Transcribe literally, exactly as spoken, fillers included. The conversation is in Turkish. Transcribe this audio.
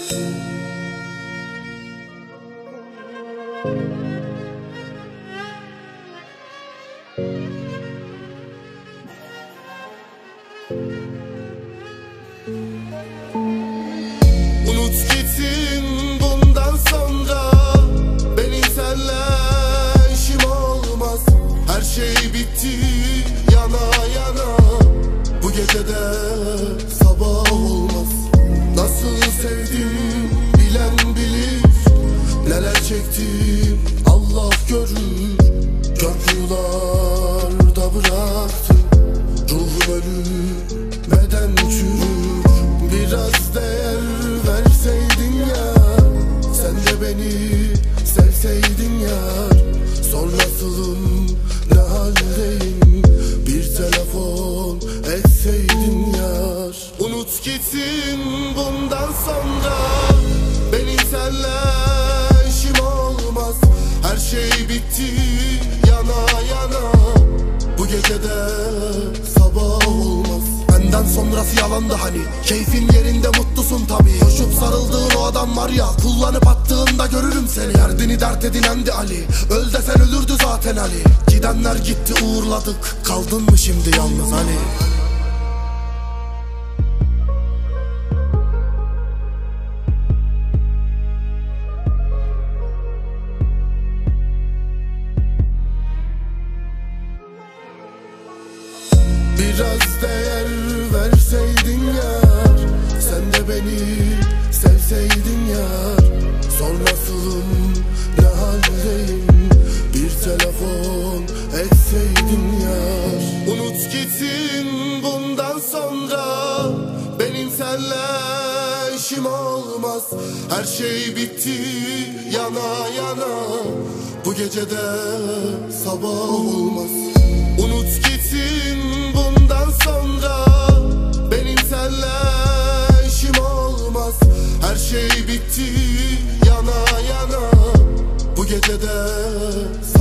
Unut gitsin bundan sonra, benim senle işim olmaz. Her şey bitti yana yana, bu gecede sabah olmaz. Nasıl sevdim bilen bilir, neler çektim Allah görür. Kör kuyularda bıraktım, ruhum ölmeden çürür. Biraz değer verseydin ya, sen de beni sevseydin yar. Sor nasılım, ne haldeyim, bir telefon etseydin yar. Unut gitsin bundan sonra, benim senle işim olmaz. Her şey bitti yana yana, bu gecede sabah olmaz. Benden sonrası yalandı hani, keyfin yerinde mutlusun tabi. Koşup sarıldığın o adam var ya, kullanıp attığında görürüm seni. Derdini dert edinendi Ali, öl desen ölürdü zaten Ali. Gidenler gitti uğurladık, kaldın mı şimdi yalnız Ali? Biraz değer verseydin yar, sen de beni sevseydin yar. Sor nasılım, ne haldeyim, bir telefon etseydin yar. Unut gitsin bundan sonra, benim senle işim olmaz. Her şey bitti yana yana, bu gecede sabah olmaz. Unut gitsin bundan sonra, benim senle işim olmaz. Her şey bitti yana yana, bu gecede